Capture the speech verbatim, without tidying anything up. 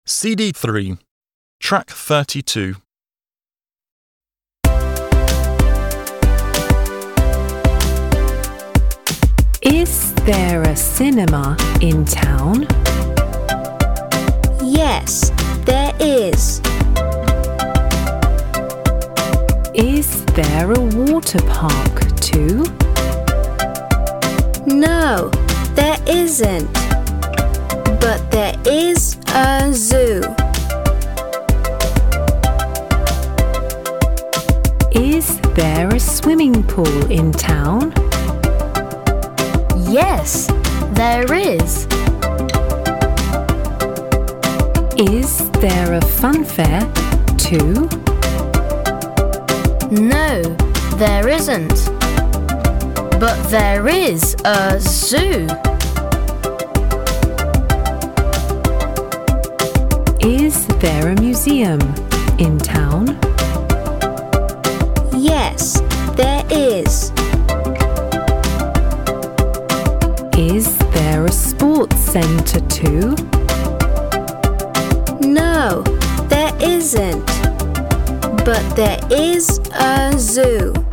C D three, Track thirty-two. Is there a cinema in town? Yes, there is. Is there a water park too? No, there isn't. But there is a zoo. Is there a swimming pool in town? Yes, there is. Is there a fun fair too? No, there isn't. But there is a zoo. Is there a museum in town? Yes, there is. Is there a sports centre too? No, there isn't. But there is a zoo.